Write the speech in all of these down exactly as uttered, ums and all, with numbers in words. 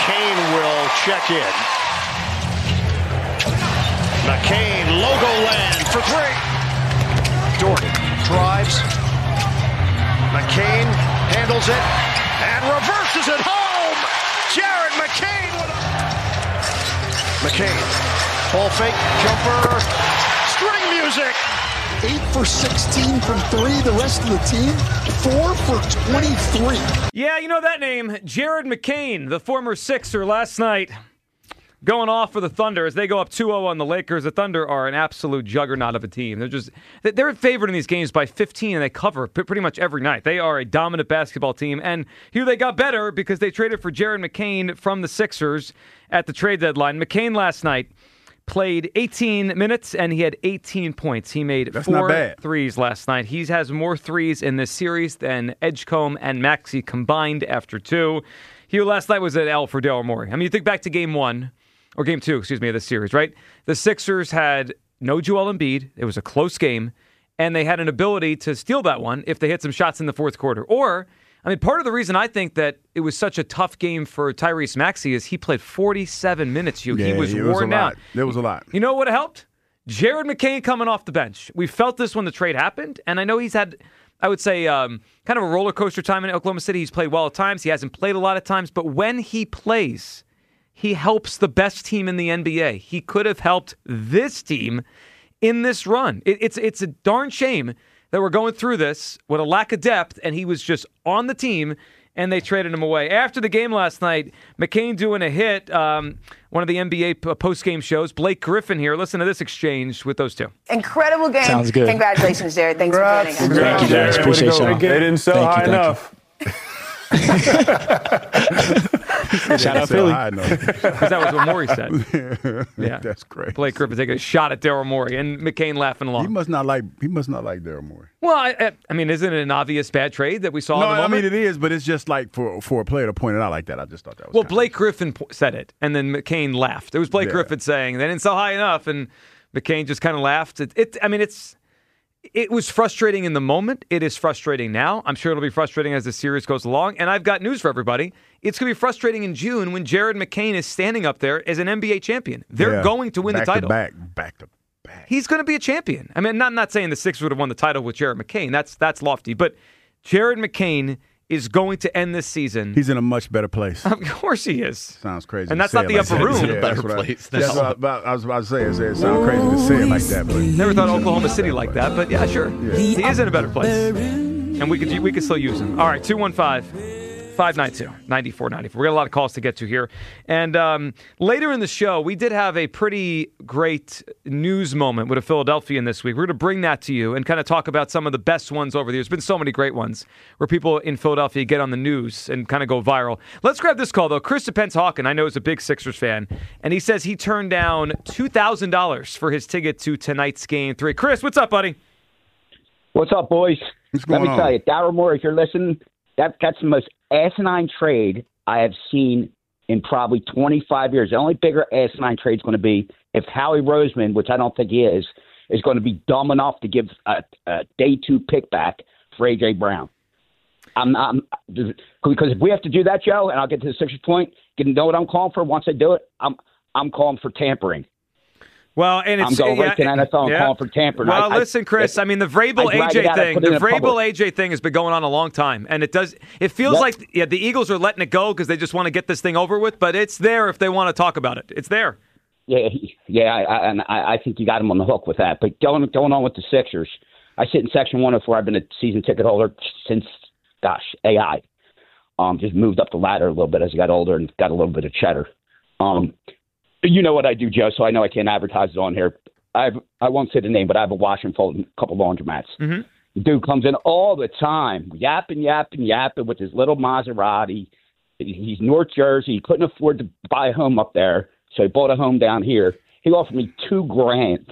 McCain will check in. McCain, logo land for three. Dort drives. McCain handles it and reverses it home. Jared McCain. McCain, ball fake, jumper, string music. eight for sixteen from three. The rest of the team, four for twenty-three. Yeah, you know that name, Jared McCain, the former Sixer last night, going off for the Thunder as they go up two oh on the Lakers. The Thunder are an absolute juggernaut of a team. They're just they're favored in these games by fifteen, and they cover pretty much every night. They are a dominant basketball team, and here they got better because they traded for Jared McCain from the Sixers at the trade deadline. McCain last night played eighteen minutes, and he had eighteen points. He made That's four not bad. threes last night. He has more threes in this series than Edgecombe and Maxey combined after two. He last night was an L for Daryl Morey. I mean, you think back to game one, or game two, excuse me, of this series, right? The Sixers had no Joel Embiid. It was a close game, and they had an ability to steal that one if they hit some shots in the fourth quarter. Or, I mean, part of the reason I think that it was such a tough game for Tyrese Maxey is he played forty-seven minutes. You, Yeah, he was it worn was a out. lot. There was a lot. You know what helped? Jared McCain coming off the bench. We felt this when the trade happened, and I know he's had, I would say, um, kind of a roller coaster time in Oklahoma City. He's played well at times. He hasn't played a lot of times, but when he plays, he helps the best team in the N B A. He could have helped this team in this run. It, it's it's a darn shame that we're going through this with a lack of depth, and he was just on the team, and they traded him away. After the game last night, McCain doing a hit, um, one of the N B A post-game shows. Blake Griffin here. Listen to this exchange with those two. Incredible game. Sounds good. Congratulations, Jared. Thanks Congrats. for joining us. Thank you, guys. Appreciate y'all. They didn't sell Thank you, high thank you. enough. Shout out Sell Philly. high enough. Because that was what Morey said. Yeah. That's great. Blake Griffin taking a shot at Daryl Morey, and McCain laughing He along. must not like. He must not like Daryl Morey. Well, I, I, I mean, isn't it an obvious bad trade that we saw No, in the I moment? mean it is, but it's just like for for a player to point it out like that. I just thought that was. Well, kinda- Blake Griffin po- said it, and then McCain laughed. It was Blake Yeah. Griffin saying they didn't sell high enough, and McCain just kind of laughed. It, it, I mean, it's it was frustrating in the moment. It is frustrating now. I'm sure it'll be frustrating as the series goes along. And I've got news for everybody. It's going to be frustrating in June when Jared McCain is standing up there as an N B A champion. They're Yeah. going to win back the title. To back, back to back. He's going to be a champion. I mean, not not saying the Sixers would have won the title with Jared McCain. That's that's lofty. But Jared McCain is going to end this season. He's in a much better place. Of course he is. Sounds crazy. And to that's say not it the like upper that. room. Yeah, He's in a that's better what I- place That's now. what I, about, I was about to say. Is it sounds crazy to say it like that, but Never thought Oklahoma City like that, but yeah, sure. He is in a better place. And we could we could still use him. All right, two one five, five nine two, nine four nine four. We got a lot of calls to get to here. And um, later in the show, we did have a pretty great news moment with a Philadelphian this week. We're going to bring that to you and kind of talk about some of the best ones over the years. There's been so many great ones where people in Philadelphia get on the news and kind of go viral. Let's grab this call, though. Chris DePenz-Hawken, I know, is a big Sixers fan, and he says he turned down two thousand dollars for his ticket to tonight's Game three. Chris, what's up, buddy? What's up, boys? What's Let going me on? tell you, Daryl Morey, if you're listening, that that's the most asinine trade I have seen in probably twenty-five years. The only bigger asinine trade is going to be if Howie Roseman, which I don't think he is, is going to be dumb enough to give a, a day two pick back for A J Brown. I'm not because if we have to do that, Joe, and I'll get to the Sixers point. You know what I'm calling for? Once I do it, I'm I'm calling for tampering. Well, and it's I'm going yeah, right to the N F L and yeah. calling for tampering. Well, I- I- listen, Chris. I mean, the Vrabel I drag A J it out and thing, put it the in Vrabel public. A J thing has been going on a long time, and it does. It feels Yep. like yeah, the Eagles are letting it go because they just want to get this thing over with. But it's there if they want to talk about it. It's there. Yeah, he- yeah, I, I, and I, I think you got him on the hook with that. But going going on with the Sixers, I sit in Section one oh four. I've been a season ticket holder since, gosh, A I. Um, just moved up the ladder a little bit as I got older and got a little bit of cheddar. Um, you know what I do, Joe, so I know I can't advertise it on here. I have, I won't say the name, but I have a wash and fold and a couple laundromats. Mm-hmm. The dude comes in all the time, yapping, yapping, yapping with his little Maserati. He's North Jersey. He couldn't afford to buy a home up there, so he bought a home down here. He offered me two grand.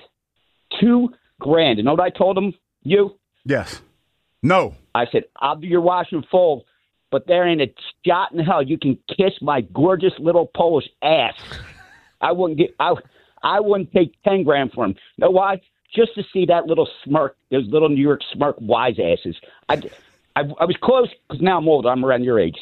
Two grand. You know what I told him? You? yes, no. I said, I'll do your wash and fold, but there ain't a shot in hell you can kiss my gorgeous little Polish ass. I wouldn't get. I, I wouldn't take ten grand for him. You know why? Just to see that little smirk, those little New York smirk wise asses. I, I, I was close because now I'm older. I'm around your age.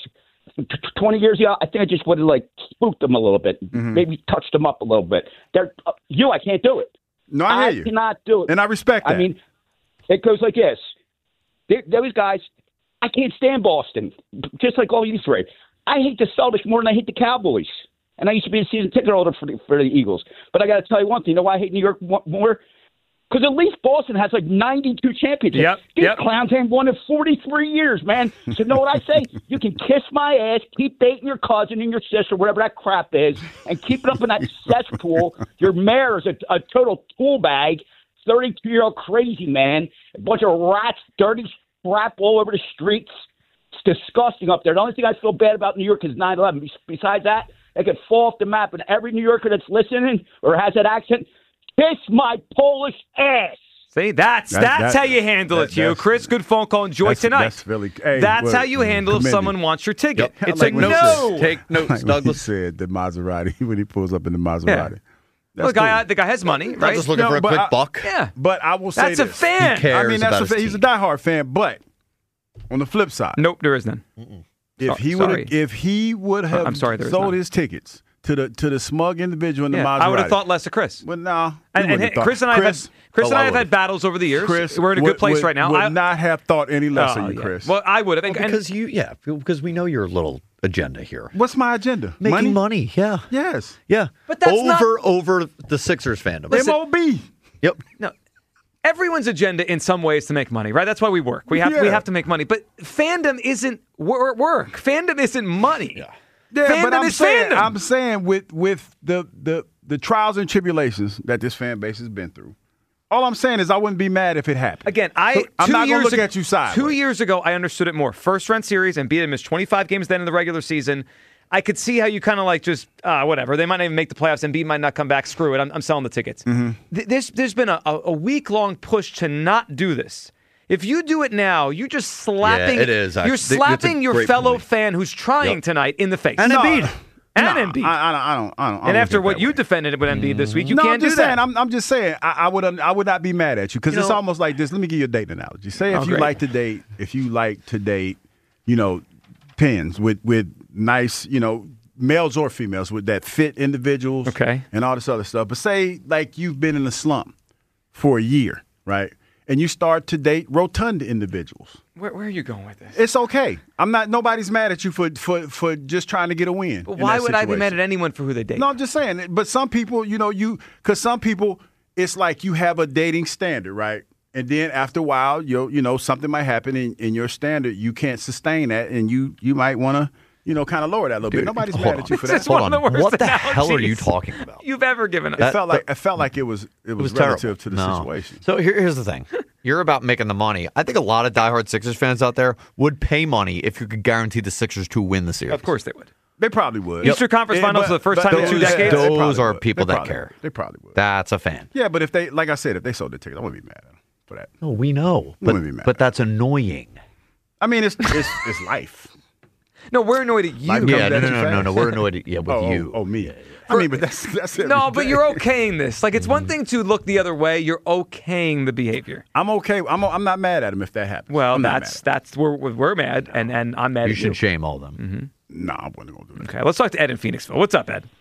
twenty years ago, I think I just would have like spooked them a little bit, Mm-hmm. maybe touched them up a little bit. They're uh, you, I can't do it. No, I hear you. cannot do it, And I respect that. I mean, it goes like this. There, those guys, I can't stand Boston, just like all you three. I hate the Celtics more than I hate the Cowboys. And I used to be a season ticket holder for the, for the Eagles. But I got to tell you one thing. You know why I hate New York more? Because at least Boston has like ninety-two championships. Yep, These yep. clowns ain't won in forty-three years, man. So you know what I say? You can kiss my ass, keep dating your cousin and your sister, whatever that crap is, and keep it up in that cesspool. Your mayor is a, a total tool bag, thirty-two-year-old crazy man, a bunch of rats, dirty crap all over the streets. It's disgusting up there. The only thing I feel bad about New York is nine eleven. Besides that, they could fall off the map, and every New Yorker that's listening or has that accent, kiss my Polish ass. See, that's That- that's that- how you handle that- it, you. that's- Chris, good phone call. Enjoy that's- tonight. that's really- hey, that's well, how you handle if commend someone you. wants your ticket. Yep. It's Like like, when he no. said- Take notes, Like when he Douglas. said the Maserati when he pulls up in the Maserati. Yeah. That's Well, the guy, cool. the guy has money, Not right? just looking No, for a but quick I- buck. Yeah. But I will say That's a this. fan. He cares I mean, that's about a fan. his He's a team. diehard fan. But on the flip side, Nope, there is none. if So- he sorry. would if he would have I'm sorry, there is sold none. his tickets to the to the smug individual in the Yeah, Maserati, I would have thought less of Chris. Well, no, And, and hey, Chris and I have had, Chris oh, and I I have had would've. battles over the years. Chris, We're in a would- good place would- right now. Would I, not have thought any less oh, of you, yeah. Chris. Well, I would have. Well, and- because you, yeah, because we know your little agenda here. What's my agenda? Making money, yeah. Yes. Yeah. But that's over not- over the Sixers fandom. Listen- M O B. Yep. No, everyone's agenda in some ways to make money, right? That's why we work. We have we Yeah. have to make money. But fandom isn't wor- work. Fandom isn't money. Yeah. Yeah, Fandom but I'm is saying, fandom. I'm saying with with the, the the trials and tribulations that this fan base has been through. All I'm saying is I wouldn't be mad if it happened. Again, I So I'm two not years gonna look ag- at you sideways. Two years ago, I understood it more. First round series, and beat them missed twenty-five games then in the regular season. I could see how you kind of like just uh, whatever. They might not even make the playoffs, and Embiid might not come back. Screw it. I'm, I'm selling the tickets. Mm-hmm. Th- There's there's been a, a week long push to not do this. If you do it now, you're just slapping. Yeah, it is, actually. You're That's a slapping your great fellow point. fan who's trying Yep. tonight in the face. And No, Embiid. And no, Embiid. I, I don't. I don't. I don't. I and don't after look at what that you way. defended with Embiid this week, you no, can't I'm just do saying. that. I'm, I'm just saying. I, I would. I would not be mad at you because You it's know- almost like this. Let me give you a date analogy. Say if Oh, you great. like to date, if you like to date, you know, pins with with nice, you know, males or females with that fit individuals, Okay. and all this other stuff. But say like you've been in a slump for a year, right? And you start to date rotund individuals. Where, where are you going with this? It's okay. I'm not. Nobody's mad at you for for for just trying to get a win. But in why that would I be mad situation. at anyone for who they date? No, I'm just saying. But some people, you know, you because some people, it's like you have a dating standard, right? And then after a while, you you know, something might happen in, in your standard. You can't sustain that, and you you might want to, you know, kind of lower that a little bit. Nobody's hold mad on. at you for This that. is one Hold of the on. worst What the hell are you analogies talking about? you've ever given us. It felt like it felt like it was it was, It was relative terrible. to the No. situation. So here, here's the thing. You're about making the money. I think a lot of diehard Sixers fans out there would pay money if you could guarantee the Sixers to win the series. Of course they would. They probably would. Eastern Conference Finals for the first time in two those- decades. those they probably are would. people They that probably care. would. They probably would. That's a fan. Yeah, but if they, like I said, if they sold the tickets, I wouldn't be mad at them for that. No, we know. But, wouldn't be mad. but that's annoying. I mean, it's it's it's life. No, we're annoyed at you. Life comes Yeah, at no, no, you no, no, fast. no. We're annoyed at, yeah, with oh, you. Oh, oh, me. I mean, but that's that's every No, but day. you're okaying this. Like, it's one thing to look the other way. You're okaying the behavior. I'm okay. I'm I'm not mad at him if that happens. Well, I'm not that's mad that's where we're, we're mad, and, and I'm mad You at should you. shame all of them. Mm-hmm. at him. No, I wasn't gonna do that. Okay, let's talk to Ed in Phoenixville. What's up, Ed?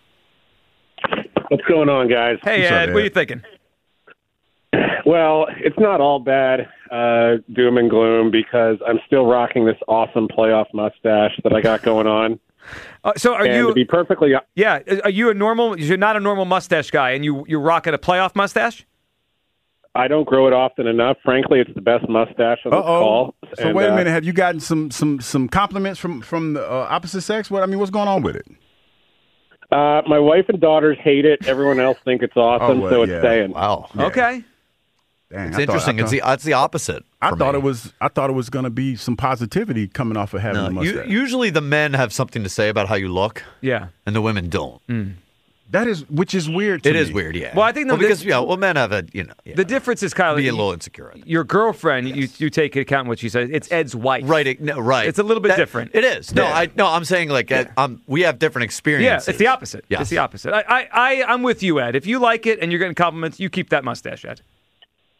What's going on, guys? Hey, What's up, Ed, what are Ed? you thinking? Well, it's not all bad, uh, doom and gloom, because I'm still rocking this awesome playoff mustache that I got going on. Uh, so, are and you? to be perfectly, Yeah, are you a normal? You're not a normal mustache guy, and you you're rocking a playoff mustache. I don't grow it often enough. Frankly, it's the best mustache on Uh the call. oh. So And, wait a uh, minute. Have you gotten some some some compliments from from the uh, opposite sex? What I mean, what's going on with it? Uh, my wife and daughters hate it. Everyone else think it's awesome, Oh, well, so it's yeah. staying. Wow. Okay. Dang, It's I thought- interesting. I it's, the, thought, it's the opposite. I for thought me. it was. I thought it was going to be some positivity coming off of having No, a you, mustache. usually the men have something to say about how you look, Yeah. and the women don't. that is, which is weird. To It me. is weird, yeah. Well, I think the- well, because yeah, well, men have a you know yeah, The difference is, Kyle, be a you- little insecure. I think. your girlfriend, you you take into account what she says. It's Ed's wife. Right, it- no, right. It's a little bit That- different. It is. No, Yeah. I no, I'm saying like uh, um, we have different Yeah, experiences. it's the opposite. Yes. It's the opposite. I, I, I, I'm with you, Ed. If you like it and you're getting compliments, you keep that mustache, Ed.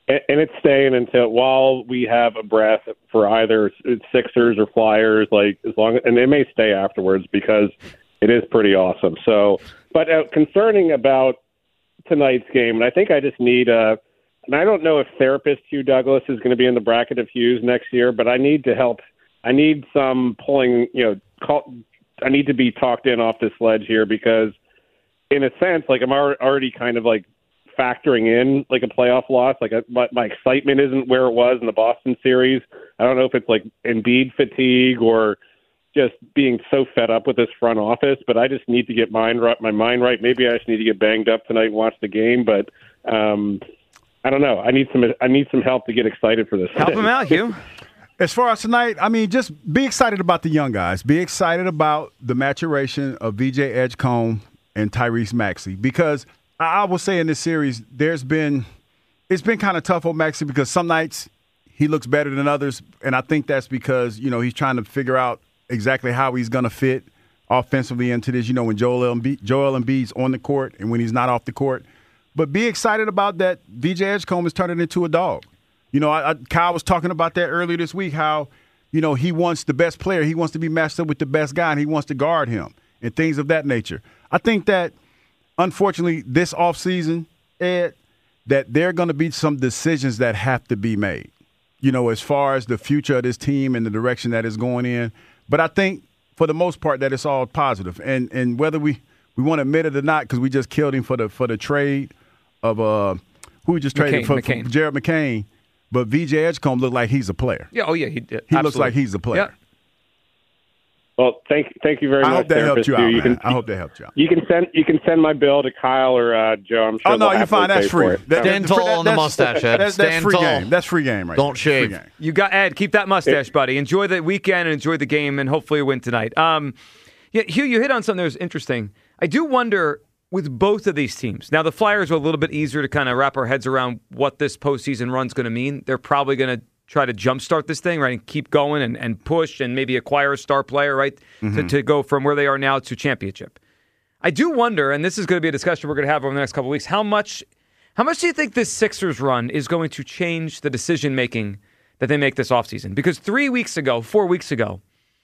and, and it's staying until while we have a breath for either Sixers or Flyers. Like as long, and they may stay afterwards because it is pretty awesome. So, but uh, concerning about tonight's game, and I think I just need a. And I don't know if therapist Hugh Douglas is going to be in the bracket of Hughes next year, but I need to help. I need some pulling. You know, call, I need to be talked in off this ledge here because, in a sense, like I'm already kind of like factoring in like a playoff loss. Like a, my, my excitement isn't where it was in the Boston series. I don't know if it's like Embiid fatigue or just being so fed up with this front office. But I just need to get mind right, my mind right. Maybe I just need to get banged up tonight and watch the game. But um, I don't know. I need some. I need some help to get excited for this. Help him out, Hugh. As far as tonight, I mean, just be excited about the young guys. Be excited about the maturation of V J Edgecombe and Tyrese Maxey because I will say in this series, there's been it's been kind of tough on Maxey because some nights he looks better than others, and I think that's because you know he's trying to figure out exactly how he's going to fit offensively into this. You know, when Joel Embiid, Joel Embiid's on the court and when he's not off the court. But be excited about that. V J Edgecombe is turning into a dog. You know, I, I, Kyle was talking about that earlier this week. How you know he wants the best player, he wants to be matched up with the best guy, and he wants to guard him and things of that nature. I think that. Unfortunately, this offseason, Ed, that there are going to be some decisions that have to be made, you know, as far as the future of this team and the direction that it's going in. But I think, for the most part, that it's all positive. And and whether we, we want to admit it or not, because we just killed him for the for the trade of uh, who we just traded McCain, for, McCain. for Jared McCain. But V J Edgecombe looked like he's a player. Yeah, oh, yeah. He, did. he Absolutely. looks like he's a player. Yeah. Well, thank you, thank you very I much. hope that helped you out, you man. can, I hope that helped you out. You can send you can send my bill to Kyle or uh, Joe. I'm sure Oh, no, they'll you're happily fine. That's pay free. for it. That- Stand that- tall that- on the that's- mustache, Ed. That's, that's Stand free tall. game. That's free game right Don't there. Free shave. game. You got Ed. Keep that mustache, buddy. Enjoy the weekend and enjoy the game, and hopefully win tonight. Um, yeah, Hugh, you hit on something that was interesting. I do wonder with both of these teams. Now, the Flyers are a little bit easier to kind of wrap our heads around what this postseason run's going to mean. They're probably going to try to jumpstart this thing, right, and keep going and, and push and maybe acquire a star player, right, mm-hmm. to, to go from where they are now to championship. I do wonder, and this is going to be a discussion we're going to have over the next couple of weeks, how much how much do you think this Sixers run is going to change the decision-making that they make this offseason? Because three weeks ago, four weeks ago,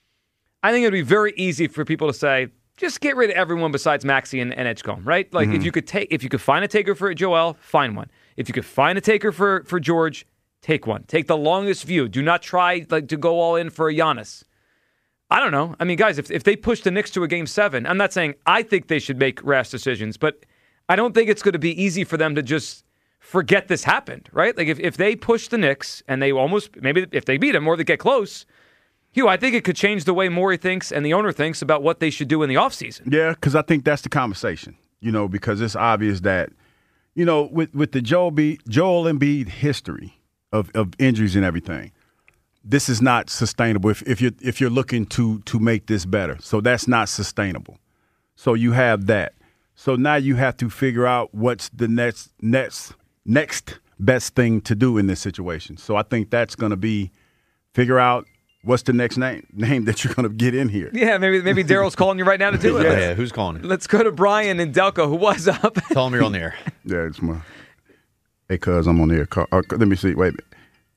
I think it would be very easy for people to say, just get rid of everyone besides Maxey and, and Edgecombe, right? Like, mm-hmm. if you could take, if you could find a taker for Joel, find one. If you could find a taker for, for George, take one. Take the longest view. Do not try like to go all in for a Giannis. I don't know. I mean, guys, if if they push the Knicks to a game seven, I'm not saying I think they should make rash decisions, but I don't think it's going to be easy for them to just forget this happened, right? Like if, if they push the Knicks and they almost, maybe if they beat them or they get close, Hugh, I think it could change the way Morey thinks and the owner thinks about what they should do in the offseason. Yeah, because I think that's the conversation, you know, because it's obvious that, you know, with, with the Joel, B, Joel Embiid history of, of injuries and everything, this is not sustainable if, if you're if you're looking to to make this better. So that's not sustainable. So you have that. So now you have to figure out what's the next next next best thing to do in this situation. So I think that's going to be figure out what's the next name name that you're going to get in here. Yeah, maybe maybe Daryl's calling you right now to do it. Yeah, Let's, yeah, who's calling you? let's go to Brian in Delco, who was up. Tell him you're on the air. Yeah, it's my. Hey, cuz, I'm on the air. Call, uh, let me see. Wait a minute.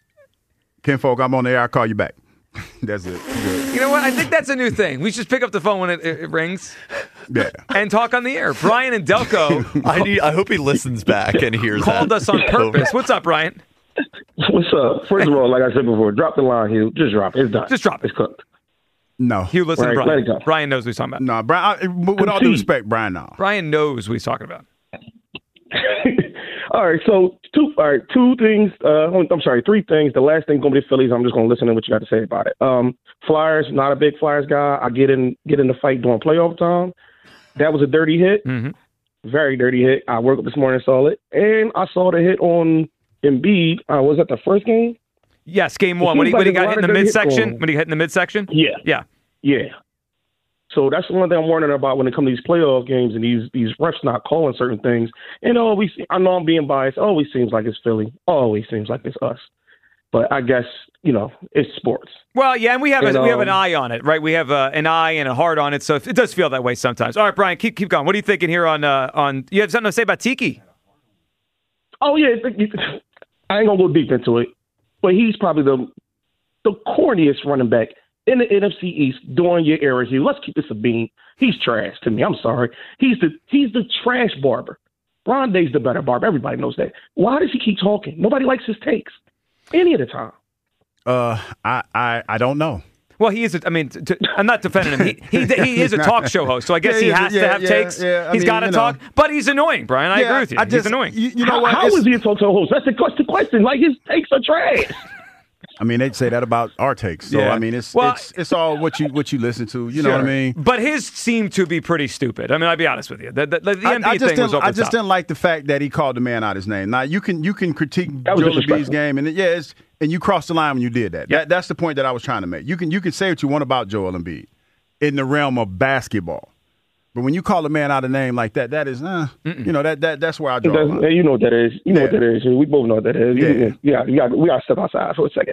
Ken Folk, I'm on the air. I'll call you back. That's it. Good. You know what? I think that's a new thing. We should just pick up the phone when it, it, it rings Yeah. and talk on the air. Brian in Delco I need. I hope he listens back and hears called that. us on purpose. What's up, Brian? What's up? First of all, like I said before, drop the line, Hugh. Just drop it. It's done. Just drop it. It's cooked. No. Hugh, listen Right, to let Brian. it go. Brian knows what he's talking about. No, Brian, I, with all due respect, Brian, no. Brian knows what he's talking about. All right, so two. All right, two things. Uh, I'm sorry, three things. The last thing gonna be the Phillies. I'm just gonna listen to what you got to say about it. Um, Flyers, not a big Flyers guy. I get in get in the fight during playoff time. That was a dirty hit, Mm-hmm. very dirty hit. I woke up this morning and saw it, and I saw the hit on Embiid. Uh, was that the first game? Yes, game It one. When he, seems when he like got there's hit in a the lot of midsection? dirty When he hit in the midsection? Yeah, Yeah. yeah. So that's the one thing I'm wondering about when it comes to these playoff games and these these refs not calling certain things. And it always, I know I'm being biased. It always seems like it's Philly. Always seems like it's us. But I guess, you know, it's sports. Well, yeah, and we have And, a, we have an um, eye on it, right? We have uh, an eye and a heart on it, so it does feel that way sometimes. All right, Brian, keep keep going. What are you thinking here on uh, on? You have something to say about Tiki? Oh yeah, I ain't gonna go deep into it, but he's probably the the corniest running back in the N F C East during your era here. Let's keep this a bean. He's trash to me. I'm sorry. He's the he's the trash barber. Rondé's the better barber. Everybody knows that. Why does he keep talking? Nobody likes his takes any of the time. Uh, I I, I don't know. Well, he is. A, I mean, t- I'm not defending him. He he, he is a talk show host, so I guess Yeah, he yeah, has yeah, to have yeah, takes. yeah. I He's mean, got to you know. talk, but he's annoying, Brian. I Yeah, agree with you. I he's just- annoying. You, you know how, what? How It's- is he a talk show host? That's the, that's the question. Like, his takes are trash. I mean, they'd say that about our takes. So Yeah. I mean, it's Well- it's it's all what you what you listen to. You know what I Sure. mean? But his seemed to be pretty stupid. I mean, I'll be honest with you. The, the, the I, M B I just thing was didn't. over I the just top. didn't like the fact that he called the man out his name. Now you can you can critique That was Joel Embiid's disrespectful. game, and it- yeah, it's, and you crossed the line when you did that. Yep. That that's the point that I was trying to make. You can you can say what you want about Joel Embiid in the realm of basketball, but when you call a man out a name like that, that is, uh, you know, that that that's where I draw the That's- line. you know what that is. You know what Yeah. that is. We both know what that is. Yeah. You, yeah, you got, we got to step outside for a second.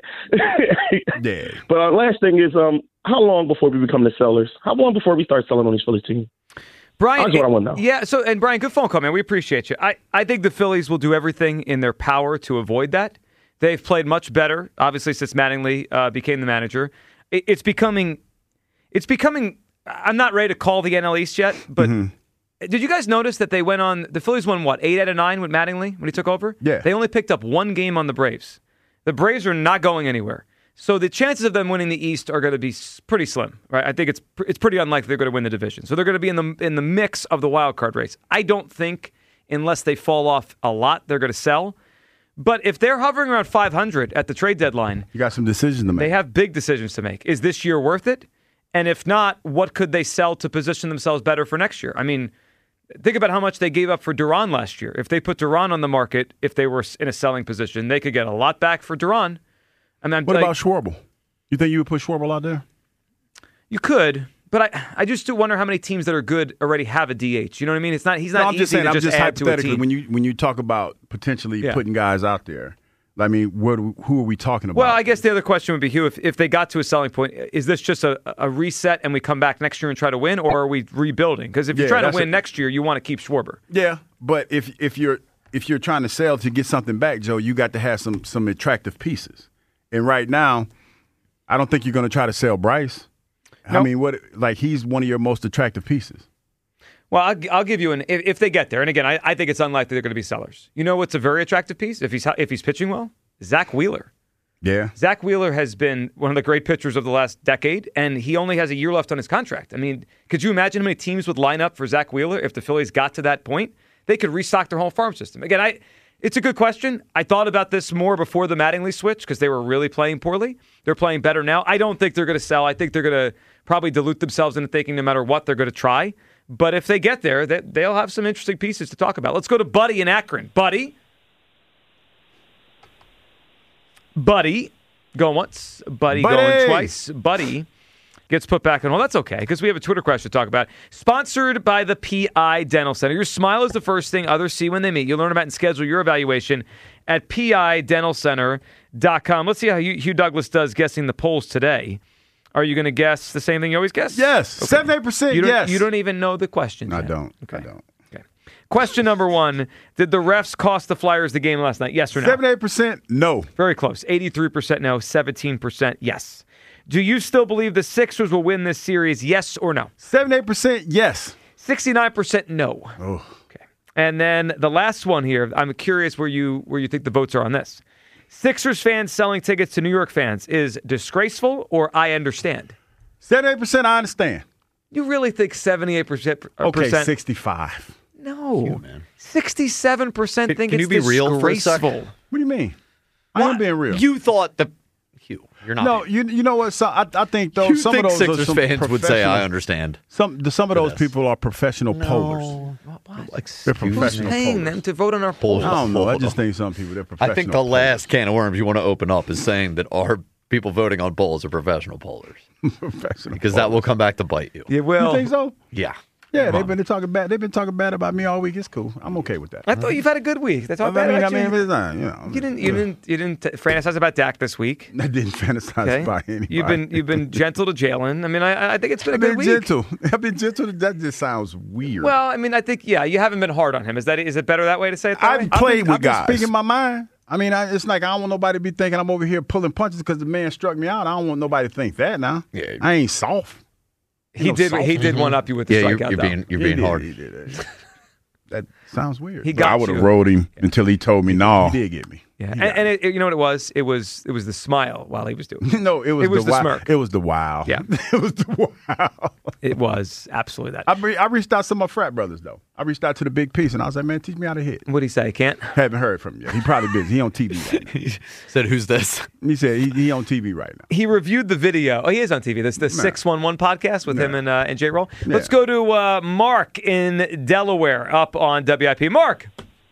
Yeah. But uh, last thing is, um, how long before we become the sellers? How long before we start selling on these Phillies teams? Brian, That's what I wanna know. Yeah, so and Brian, good phone call, man. We appreciate you. I, I think the Phillies will do everything in their power to avoid that. They've played much better, obviously, since Mattingly uh, became the manager. It, it's becoming, it's becoming. I'm not ready to call the N L East yet, but Mm-hmm. did you guys notice that they went on? The Phillies won what, eight out of nine with Mattingly when he took over? Yeah. They only picked up one game on the Braves. The Braves are not going anywhere. So the chances of them winning the East are going to be s- pretty slim, right? I think it's pr- it's pretty unlikely they're going to win the division. So they're going to be in the in the mix of the wild card race. I don't think, unless they fall off a lot, they're going to sell. But if they're hovering around five hundred at the trade deadline, You got some decisions to make. they have big decisions to make. Is this year worth it? And if not, what could they sell to position themselves better for next year? I mean, think about how much they gave up for Duran last year. If they put Duran on the market, if they were in a selling position, they could get a lot back for Duran. I mean, I'm What like, about Schwarber? You think you would put Schwarber out there? you could, but I, I just do wonder how many teams that are good already have a D H. You know what I mean? It's not. He's not No, I'm easy just saying. to I'm just, just add to a hypothetically team. when you when you talk about potentially Yeah. putting guys out there. I mean, what, who are we talking about? Well, I guess the other question would be, Hugh, if, if they got to a selling point, is this just a, a reset and we come back next year and try to win, or are we rebuilding? Because if you're Yeah, trying to that's win a- next year, you want to keep Schwarber. Yeah, but if if you're if you're trying to sell to get something back, Joe, you got to have some some attractive pieces. And right now, I don't think you're going to try to sell Bryce. I Nope. mean, what like he's one of your most attractive pieces. Well, I'll, I'll give you an if, if they get there, and again, I, I think it's unlikely they're going to be sellers. You know what's a very attractive piece if he's if he's pitching well? Zach Wheeler. Yeah. Zach Wheeler has been one of the great pitchers of the last decade, and he only has a year left on his contract. I mean, could you imagine how many teams would line up for Zach Wheeler if the Phillies got to that point? They could restock their whole farm system. Again, I it's a good question. I thought about this more before the Mattingly switch because they were really playing poorly. They're playing better now. I don't think they're going to sell. I think they're going to probably dilute themselves into thinking no matter what, they're going to try. But if they get there, they, they'll have some interesting pieces to talk about. Let's go to Buddy in Akron. Buddy. Buddy. Going once. Buddy, Buddy. going twice. Buddy gets put back on hold. That's okay, because we have a Twitter question to talk about. Sponsored by the P I Dental Center. Your smile is the first thing others see when they meet. You'll learn about and schedule your evaluation at P I dental center dot com. Let's see how Hugh Hugh Douglas does guessing the polls today. Are you going to guess the same thing you always guess? Yes. seventy-eight percent You don't, yes. you don't even know the questions I yet. don't. Okay. I don't. Okay. Question number one. Did the refs cost the Flyers the game last night? Yes or no? seventy-eight percent no. Very close. eighty-three percent no, seventeen percent yes. Do you still believe the Sixers will win this series, yes or no? seventy-eight percent yes. sixty-nine percent no. Oh. Okay. And then the last one here, I'm curious where you where you think the votes are on this. Sixers fans selling tickets to New York fans is disgraceful or I understand? seventy-eight percent I understand. You really think seventy-eight percent? Okay, sixty-five. No. sixty-seven percent Can- think can it's you be real for a sec? disgraceful. What do you mean? I am being real. You thought the Hugh, you're not. no, you you know what? So I, I think though you some think of those Sixers are some fans would say, professional- "I understand." Some the, some of for those this. people are professional pollers. Like, They're excuse Who's professional me. paying pollers. them to vote on our polls? I don't know. I just think some people they're professional. I think the pollers. last can of worms you want to open up is saying that our people voting on polls are professional pollers, professional because that will come back to bite you. Yeah, well, You think so? Yeah. Yeah, Come they've on. been talking bad. They've been talking bad about me all week. It's cool. I'm okay with that. I thought you've had a good week. That's all I bad mean, I about mean, you. it's not, you know, You didn't, you didn't, you didn't fantasize about Dak this week. I didn't fantasize Okay, about anybody. you've been, you've been gentle to Jalen. I mean, I, I think it's been a I've good been week. gentle. I've been gentle. That just sounds weird. Well, I mean, I think yeah, you haven't been hard on him. Is that is it better that way to say it? That way? I've played I've been, with I've been guys. speaking Speaking my mind. I mean, I, it's like I don't want nobody to be thinking I'm over here pulling punches because the man struck me out. I don't want nobody to think that now. Yeah. I ain't soft. He did. soft. He did one up you with the Yeah, you're, strikeout. you're though. being you're He being did, hard. he did. That sounds weird. He But got I would have you. rode him until he told me no. He did get me. Yeah, He and, got and me. it, you know what it was? It was it was the smile while he was doing it. no, it was, It was the, the wow. smirk. It was the wow. Yeah. it was the wow. It was absolutely that. I, re- I reached out to some of my frat brothers though. I reached out to the big piece and I was like, man, teach me how to hit. What'd he say? Can't? Haven't heard from him yet. He probably busy. He on T V right now. He said, "Who's this?" He said he, he on T V right now. He reviewed the video. Oh, he is on T V. This the six one one podcast with him Yeah. and uh, and J Roll. Yeah. Let's go to uh, Mark in Delaware up on W I P. Mark.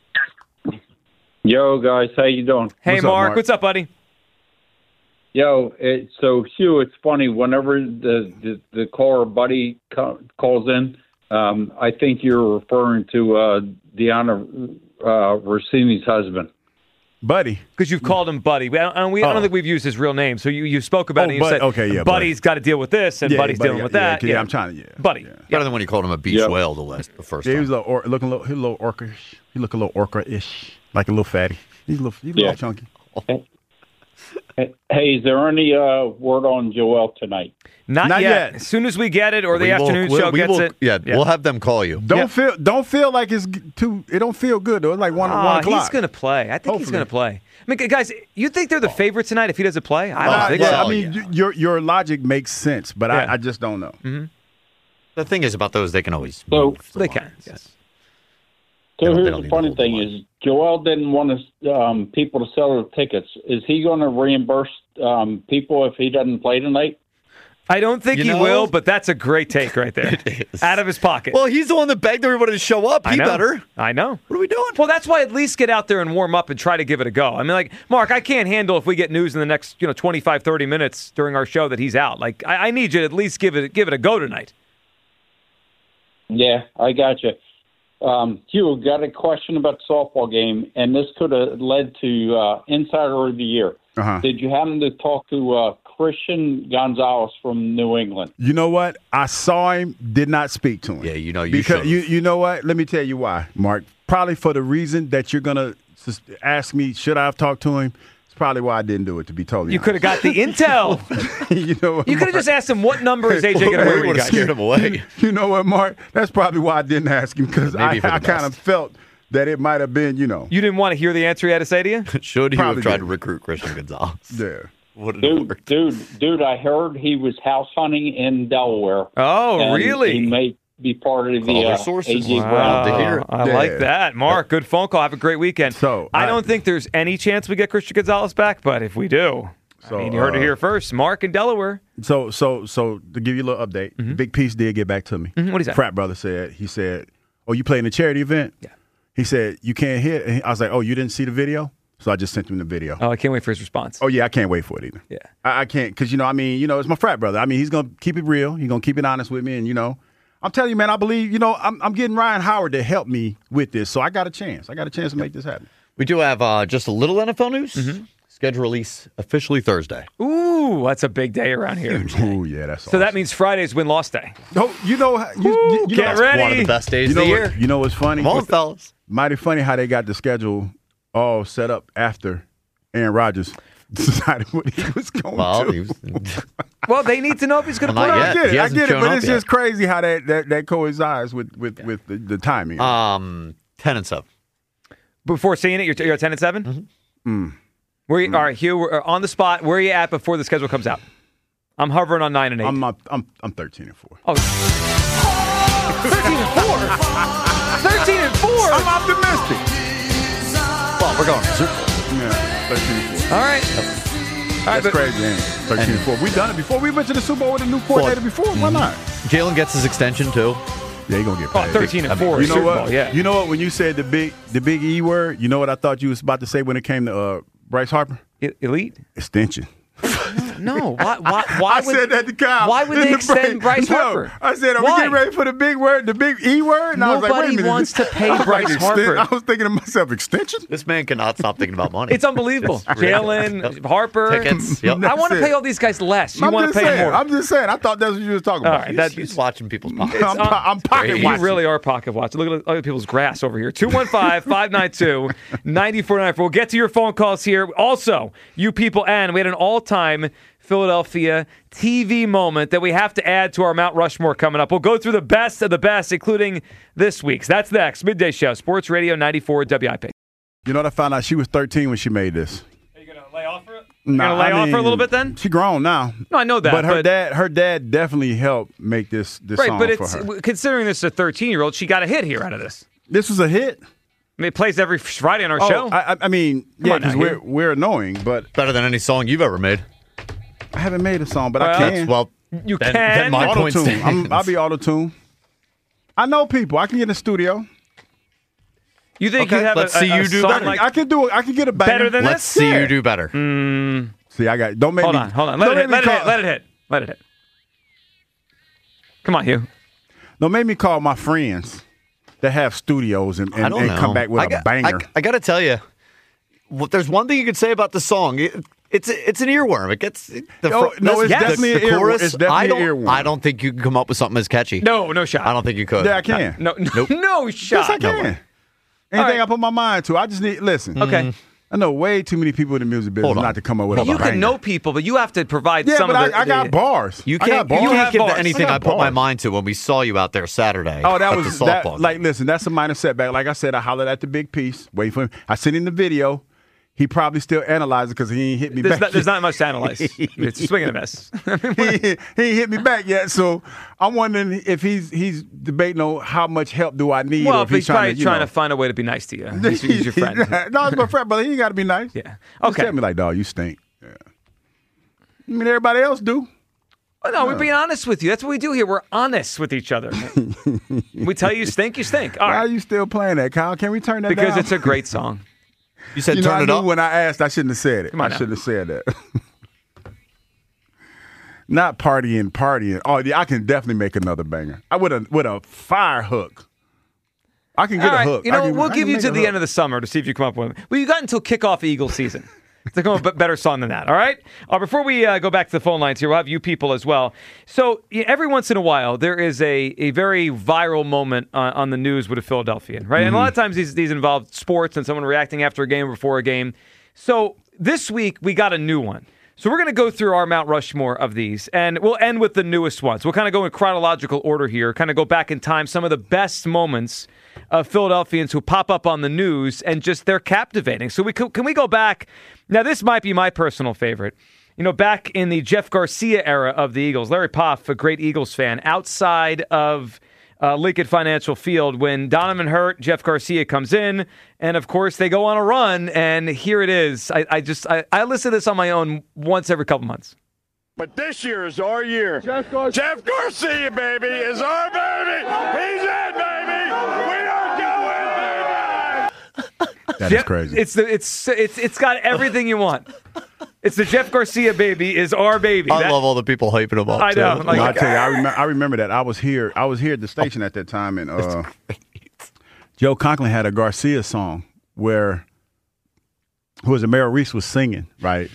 Yo, guys, how you doing? Hey, What's up, Mark. Mark? What's up, buddy? Yo, it, so Hugh, it's funny. Whenever the the, the caller buddy co- calls in, um, I think you're referring to uh, Deanna uh, Rossini's husband. Buddy. Because you've called him Buddy. We, I, don't, we, I Oh. don't think we've used his real name. So you, you spoke about Oh, it and you Bud- said, okay, yeah, Buddy's got to deal with this, and Yeah, Buddy's Buddy dealing got- with yeah, that. yeah, I'm trying to- yeah, Buddy. yeah. Better than when you called him a beach Yep. whale the last the first Yeah, he time. was a little or, looking a little, he a little orca-ish. He look a little orca-ish, like a little fatty. He's a little, he's a Yeah. little chunky. Hey, is there any uh, word on Joel tonight? Not, Not yet. yet. As soon as we get it, or the We will- afternoon we'll- show we gets will- it. Yeah, we'll have them call you. Don't Yeah. feel don't feel like it's g- too. It don't feel good though. It's like one, Ah, one o'clock. he's going to play. I think he's Hopefully. going to play. I mean, guys, you think they're the favorite tonight if he doesn't play? I don't Uh, think yeah, so. I mean, y- your your logic makes sense, but Yeah. I, I just don't know. Mm-hmm. The thing is about those, they can always So- move the They lines. can, yes. So They don't- they here's don't the need funny to hold thing: the is Joel didn't want to, um, people to sell their tickets. Is he going to reimburse um, people if he doesn't play tonight? I don't think You he know- will, but that's a great take right there. It is. Out of his pocket. Well, he's the one that begged everybody to show up. I He know. better. I know. What are we doing? Well, that's why at least get out there and warm up and try to give it a go. I mean, like, Mark, I can't handle if we get news in the next, you know, twenty-five, thirty minutes during our show that he's out. Like, I, I need you to at least give it give it a go tonight. Yeah, I got you. Um, Hugh, got a question about the softball game, and this could have led to uh, Insider of the Year. Uh-huh. Did you happen to talk to uh, Christian Gonzalez from New England? You know what? I saw him, did not speak to him. Yeah, you know, you because should've. you you know what? Let me tell you why, Mark. Probably for the reason that you're gonna sus- ask me, should I have talked to him? It's probably why I didn't do it. To be totally You could have honest. got the intel. you know what, You could have Mark? just asked him what number is A J going to We wear when you would've guys. scared him away. You know what, Mark? That's probably why I didn't ask him because I, Maybe for the I kind of best. felt that it might have been, you know, You didn't want to hear the answer he had to say to you? Should he Probably have tried did. to recruit Christian Gonzalez? there. Would it have Dude, worked? dude, dude, I heard he was house hunting in Delaware. Oh, and really? He may be part of the Call our uh, sources. A J Wow. Brown. to hear it. I Yeah. like that. Mark, good phone call. Have a great weekend. So, I I- don't think there's any chance we get Christian Gonzalez back, but if we do, So, I mean, you heard it uh, here first. Mark in Delaware. So, so, so to give you a little update, the Big Piece did get back to me. Mhm. What'd he say? Frat brother said, he said, "Oh, you playing a charity event?" Yeah. He said, "You can't hit." And I was like, "Oh, you didn't see the video?" So I just sent him the video. Oh, I can't wait for his response. Oh yeah, I can't wait for it either. Yeah. I, I can't because you know, I mean, you know, it's my frat brother. I mean, he's gonna keep it real. He's gonna keep it honest with me, and you know, I'm telling you, man, I believe. You know, I'm I'm getting Ryan Howard to help me with this, so I got a chance. I got a chance to make this happen. We do have uh, just a little N F L news. Mm-hmm. Schedule release officially Thursday. Ooh, that's a big day around here. Oh yeah, that's So that means Friday's win-loss day. No, you know, you, you, you get know, ready. One of the best days You know, of the what, year. you know what's funny? Come on, fellas. Mighty funny how they got the schedule all set up after Aaron Rodgers decided what he was going Well, to. he was, Well, they need to know if he's going to Well, play. not I yet. get He it, I hasn't get it, shown but up it's yet. just crazy how that that, that coincides with with, with the, the timing. um, ten and seven. Before seeing it, you're, you're at ten and seven. Mm-hmm. Where you, all right, Hugh, we're on the spot. Where are you at before the schedule comes out? I'm hovering on nine and eight. I'm, up- I'm I'm thirteen and four. Oh, thirteen and four. thirteen and four. I'm optimistic. Well, we're going to the Super Bowl. Yeah, thirteen and four. All right. All right, That's but- crazy, ain't it? thirteen and four. We done it before. We went to the Super Bowl with a new coordinator before. Why not? Jalen gets his extension too. Yeah, he gonna get Oh, paid. thirteen and I mean, four. You know Super what? Bowl, yeah. You know what? When you said the big the big E word, you know what I thought you was about to say when it came to uh, Bryce Harper? E- Elite? Extension. no. Why? Why? Why I would, said that to Kyle. Why would in they the extend break. Bryce No, Harper? I said, are Why? we getting ready for the big word, the big E word? And I was like, wait a Nobody minute. wants to pay I was like, Bryce extend- Harper. I was thinking to myself, extension? This man cannot stop thinking about money. It's unbelievable. Jalen, Harper. Tickets. Yep. I want to That's pay it. all these guys less. You I'm want to just pay saying. more. I'm just saying. I thought that's what you were talking All about. right, that- He's watching people's pockets. I'm, I'm pocket crazy. You watching. really are pocket watching. Look at other people's grass over here. two one five, five nine two, nine four nine four. We'll get to your phone calls here. Also, you people, and we had an all-time Philadelphia T V moment that we have to add to our Mount Rushmore coming up. We'll go through the best of the best, including this week's. That's next. Midday Show, Sports Radio ninety-four W I P. You know what I found out? She was thirteen when she made this. Are you going to lay off for it? Nah, You're going to lay I off for a mean, little bit then? She grown now. No, I know that. But her but, dad, her dad definitely helped make this this right, song but for it's her. considering this is a thirteen-year-old, she got a hit here out of this. This was a hit. I mean, it plays every Friday on our Oh, show. I, I- I mean, yeah, on now, because we're Hugh. we're annoying, but Better than any song you've ever made. I haven't made a song, but Well, I can. Well, You then, can. Then my point Auto-tune. I'm- stands. I'll be auto-tune. I know people. I can get in the studio. you think Okay, you have let's a, see a, you a do song better. like I can do it. I can get a banger. better than Let's this? see Yeah. you do better. See, I got. Don't make Hold me. on, hold on. Let don't it hit. make Let me it hit. call- Let it hit. Let it hit. Come on, Hugh. Don't make me call my friends that have studios and, I and, don't and know. come back with I a got, banger. I, I got to tell you, well, there's one thing you could say about the song. It, it's it's an earworm. It gets the No, fr- no, this- it's the- definitely the an earworm. chorus. It's definitely I an don't. earworm. I don't think you can come up with something as catchy. No, no shot. I don't think you could. yeah, I can. No, no, Nope. no shot. Yes, I can. way. Anything right. I put my mind to, I just need. Listen. Okay. I know way too many people in the music business Hold on. not to come up with a You banger. can know people, but you have to provide Yeah, some but of I, the. I got the- bars. You I can't. got You bars. can't give bars. to anything I I, got put my bars. mind to when we saw you out there Saturday. Oh, that at was the that. softball Like, game. listen, that's a minor setback. Like I said, I hollered at the big piece, waiting for him. I sent him the video. He probably still analyzing because he ain't hit me There's back. not, there's yet. not much to analyze. It's a swing and a miss. he, he ain't hit me back yet. So I'm wondering if he's he's debating on how much help do I need. well, or if if he's trying probably to, you trying know. to find a way to be nice to you. He's, he's your friend. no, it's my friend, brother. He ain't got to be nice. Yeah. Just Okay. tell me like, dog, you stink. Yeah. I mean, everybody else do. Well, no, we're being honest with you. That's what we do here. We're honest with each other. We tell you you stink, you stink. All Why are right. you still playing that, Kyle? Can we turn that Because down? it's a great song. You said You know, turn I it knew up. when I asked, I shouldn't have said it. Come on I now. shouldn't have said that. Not partying, partying. Oh, yeah, I can definitely make another banger. I with a with a fire hook. I can get All right. a hook. You I know, can- we'll I give can you make to a the hook. end of the summer to see if you come up with it. Well, you got until kickoff Eagle season to come up with a better song than that. All right. Uh, before we uh, go back to the phone lines here, we'll have you people as well. So yeah, every once in a while, there is a, a very viral moment uh, on the news with a Philadelphian, right? Mm-hmm. And a lot of times these these involve sports and someone reacting after a game or before a game. So this week we got a new one. So we're going to go through our Mount Rushmore of these, and we'll end with the newest ones. We'll kind of go in chronological order here, kind of go back in time, some of the best moments of Philadelphians who pop up on the news, and just they're captivating. So we can we go back? Now, this might be my personal favorite. You know, back in the Jeff Garcia era of the Eagles, Larry Poff, a great Eagles fan, outside of Uh, Lincoln Financial Field, when Donovan hurt, Jeff Garcia comes in, and of course they go on a run, and here it is. I, I just I, I listen to this on my own once every couple months. But this year is our year. Jeff Garcia, Jeff Garcia baby, is our baby. He's in, baby. We are going, baby. That is Jeff- crazy. It's the it's it's it's got everything you want. It's the Jeff Garcia baby is our baby. I That- love all the people hyping him up. I know, too. like- No, I tell you, I remember. I remember that. I was here. I was here at the station at that time, and uh, Joe Conklin had a Garcia song where, who was it? Merrill Reese was singing, right?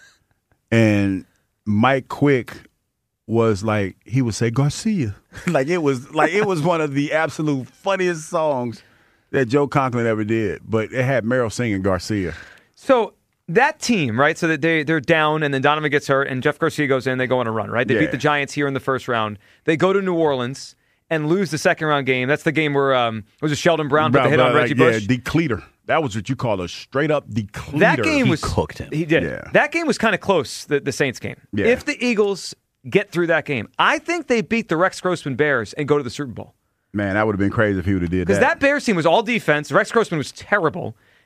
And Mike Quick was like, he would say Garcia, like it was like it was one of the absolute funniest songs that Joe Conklin ever did. But it had Merrill singing Garcia. So that team, right? So that they they're down, and then Donovan gets hurt, and Jeff Garcia goes in. They go on a run, right? They Yeah. beat the Giants here in the first round. They go to New Orleans and lose the second round game. That's the game where um was it Sheldon Brown put the hit on Like, Reggie yeah, Bush. decleater. That was what you call a straight up decleater. That game He was cooked him. He did. Yeah. That game was kind of close. The, the Saints game. Yeah. If the Eagles get through that game, I think they beat the Rex Grossman Bears and go to the Super Bowl. Man, that would have been crazy if he would have did that. Because that Bears team was all defense. Rex Grossman was terrible.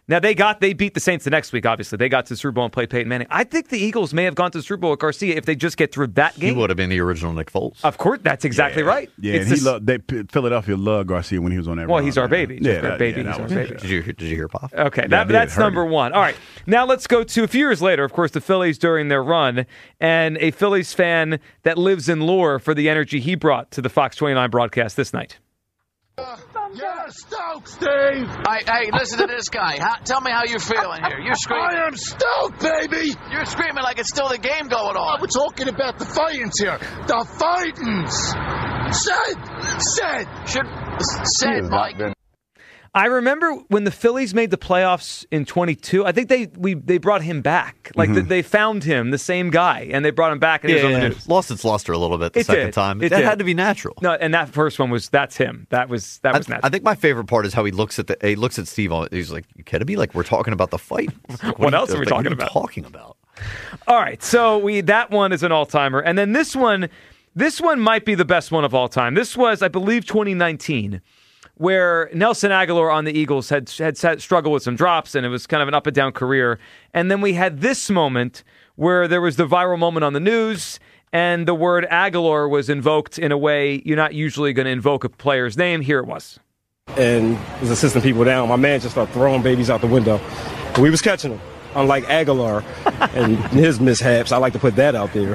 Now, they got they beat the Saints the next week, obviously. They got to the Super Bowl and played Peyton Manning. I think the Eagles may have gone to the Super Bowl with Garcia if they just get through that game. He would have been the original Nick Foles. Of course, that's exactly yeah. right. Yeah, It's and he this- loved, they, Philadelphia loved Garcia when he was on that Well, run, he's our man. baby. Just Yeah, our that, baby. yeah, He's that our was, baby. Did you did you hear Puff? Okay, Yeah, I that, did. that's Heard number it. one. All right, now let's go to a few years later, of course, the Phillies during their run, and a Phillies fan that lives in lore for the energy he brought to the Fox twenty-nine broadcast this night. You're stoked, Steve. Hey, hey, listen to this guy. How, tell me how you're feeling here. You're screaming. I am stoked, baby. You're screaming like it's still the game going Oh, on. we're talking about the fightings here. The fightings. Said, said. Should said Mike. I remember when the Phillies made the playoffs in twenty-two. I think they we they brought him back. Like the, they found him, the same guy, and they brought him back. And he was on the Yeah, news. lost its luster a little bit the It second did. time. It that did. had to be natural. No, and that first one was that's him. That was that was I, natural. I think my favorite part is how he looks at the he looks at Steve. On, he's like, "You kidding me? Like we're talking about the fight. What else you- are we like, talking what about?" you Talking about. All right, so we that one is an all timer, and then this one, this one might be the best one of all time. This was, I believe, twenty nineteen, where Nelson Aguilar on the Eagles had had set, struggled with some drops, and it was kind of an up and down career. And then we had this moment where there was the viral moment on the news, and the word Aguilar was invoked in a way you're not usually going to invoke a player's name. Here it was. And was assisting people down. My man just started throwing babies out the window. We was catching them. Unlike Aguilar and his mishaps, I like to put that out there.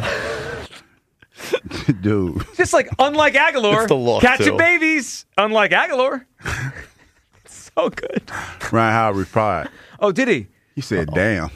Dude. Just like unlike Aguilar, It's the look, catching too. babies. Unlike Aguilar, it's so good. Ryan Howard replied. Oh, did he? He said, damn.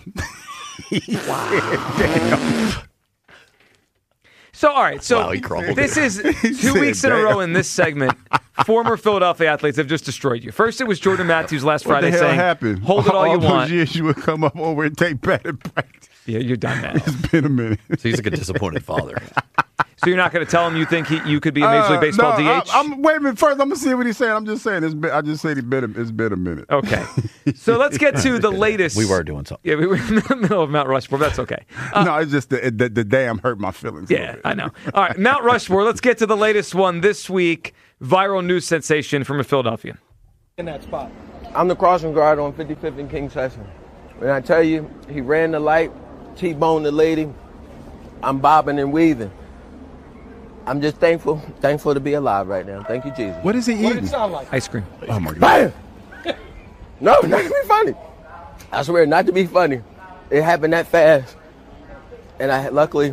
So, all right. So, Wow, he crumbled this it. is two said, weeks in a "Damn." row in this segment. Former Philadelphia athletes have just destroyed you. First, it was Jordan Matthews last What Friday the hell saying, happened? "Hold it all, you those want." years you would come up over and take batting practice. Yeah, you're done now. It's been a minute. So he's like a disappointed father. So you're not going to tell him you think he, you could be a Major League Uh, Baseball no, D H? I, I'm, wait a minute. First, I'm gonna see what he's saying. I'm just saying. It's been, I just said it's been. A, it's been a minute. Okay. So let's get to the latest. We were doing something. Yeah, we were in the middle of Mount Rushmore. But that's okay. Uh, no, it's just the, the the damn hurt my feelings. a Yeah, little bit. I know. All right, Mount Rushmore. Let's get to the latest one this week. Viral news sensation from a Philadelphia. In that spot. I'm the crossing guard on fifty-fifth and King Session. When I tell you, he ran the light, T-boned the lady, I'm bobbing and weaving. I'm just thankful, thankful to be alive right now. Thank you, Jesus. What is he What did eating? it sound like? Ice cream. Oh my god! Bam! No, not to be funny. I swear, not to be funny. It happened that fast, and I luckily,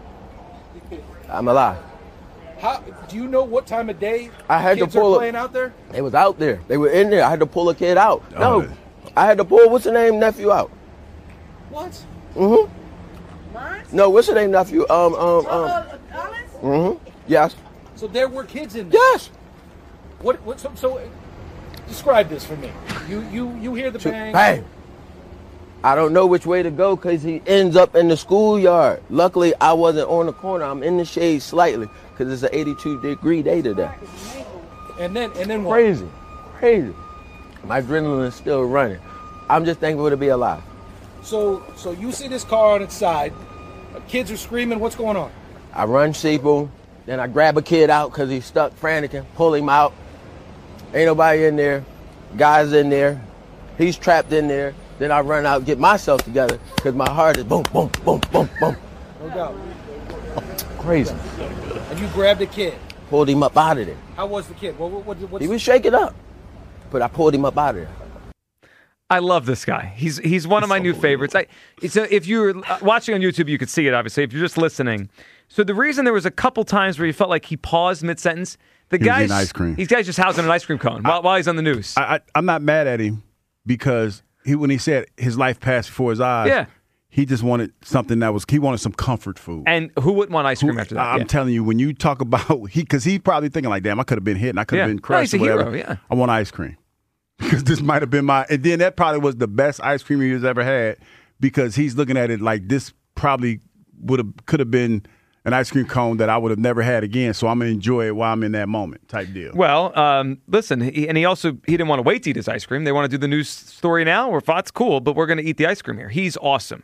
I'm alive. How, do you know what time of day I had to kids pull are a- playing out there? They was out there. They were in there. I had to pull a kid out. Oh, No, man. I had to pull what's the name nephew out. What? Mm-hmm. No, what's the name nephew? Um, um, um. Mm-hmm. Yes. So there were kids in there. Yes. What? What? So, so uh, describe this for me. You you you hear the bang? Hey. I don't know which way to go because he ends up in the schoolyard. Luckily, I wasn't on the corner. I'm in the shade slightly because it's an eighty-two degree day today. And then and then what? Crazy, crazy. My adrenaline is still running. I'm just thankful to be alive. So so you see this car on its side. uh, Kids are screaming. What's going on? I run sheeple, then I grab a kid out because he's stuck franticking, pull him out. Ain't nobody in there. Guy's in there. He's trapped in there. Then I run out, get myself together because my heart is boom, boom, boom, boom, boom. No doubt. Crazy. And you grabbed a kid. Pulled him up out of there. How was the kid? What, what, what, what's, He was shaking up, but I pulled him up out of there. I love this guy. He's he's one of my new favorites. I, so if you're watching on YouTube, you could see it, obviously. If you're just listening. So the reason there was a couple times where he felt like he paused mid-sentence, the He was guy's, eating ice cream. these guys just housing an ice cream cone while, while he's on the news. I, I, I'm not mad at him because he when he said his life passed before his eyes. Yeah. He just wanted something that was. He wanted some comfort food. And who wouldn't want ice cream Who- after that? I'm Yeah. telling you, when you talk about he, because he probably thinking like, "Damn, I could have been hit and I could have Yeah. been No, crushed." he's a or whatever. hero, yeah. I want ice cream because this might have been my. And then that probably was the best ice cream he's ever had because he's looking at it like this probably would have could have been an ice cream cone that I would have never had again. So I'm gonna enjoy it while I'm in that moment, type deal. Well, um, listen, he, and he also he didn't want to wait to eat his ice cream. They want to do the news story now. Or that's cool, but we're going to eat the ice cream here. He's awesome.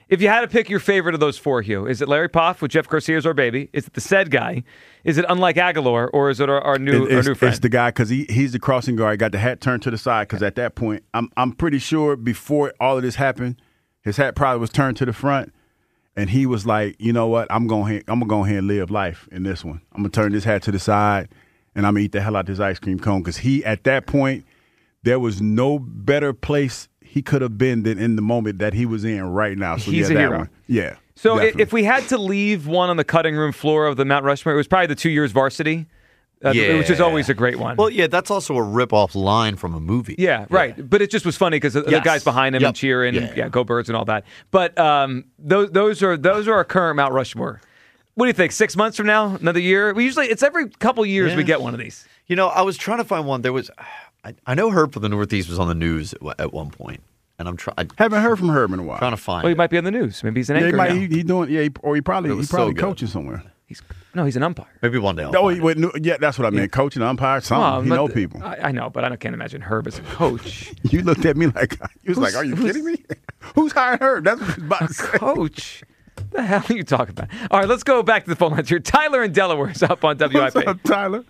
If you had to pick your favorite of those four, Hugh, is it Larry Poff with Jeff Garcia's our baby? Is it the said guy? Is it unlike Aguilar, or is it our, our new It- our it's, new friend? it's the guy because he, he's the crossing guard. Got the hat turned to the side because at that point, I'm I'm pretty sure before all of this happened, his hat probably was turned to the front, and he was like, you know what, I'm going I'm gonna go ahead and live life in this one. I'm gonna turn this hat to the side, and I'm gonna eat the hell out this ice cream cone because he at that point, there was no better place he could have been than in the moment that he was in right now. So He's yeah, a that hero. one, yeah. So i- definitely. if we had to leave one on the cutting room floor of the Mount Rushmore, it was probably the two years varsity, uh, Yeah. which is always a great one. Well, yeah, that's also a rip-off line from a movie. Yeah, right. But it just was funny because the, the Yes. guys behind him Yep. and cheering, Yeah. and yeah, go Birds and all that. But um, those those are those are our current Mount Rushmore. What do you think? Six months from now, another year? We usually it's every couple years we Yeah. get one of these. You know, I was trying to find one. There was, I, I know Herb for the Northeast was on the news at, at one point, and I'm trying. Haven't heard from Herb in a while. Trying to find. Well, he it. might be on the news. Maybe he's an Yeah, he anchor might, now. he, he doing yeah, he, or he probably It he was probably so good. coaching somewhere. He's no, he's an umpire. Maybe one day. I'll Oh, find he, it. wait, no, yeah, that's what I meant. Coaching, umpire, something. Well, he but know the- people. I, I know, but I can't imagine Herb as a coach. You looked at me like you was Who's- like, "Are you who's- kidding me? Who's hiring Herb?" That's what I was about to say. Coach. What the hell are you talking about? All right, let's go back to the phone lines here. Tyler in Delaware is up on W I P. What's up, Tyler?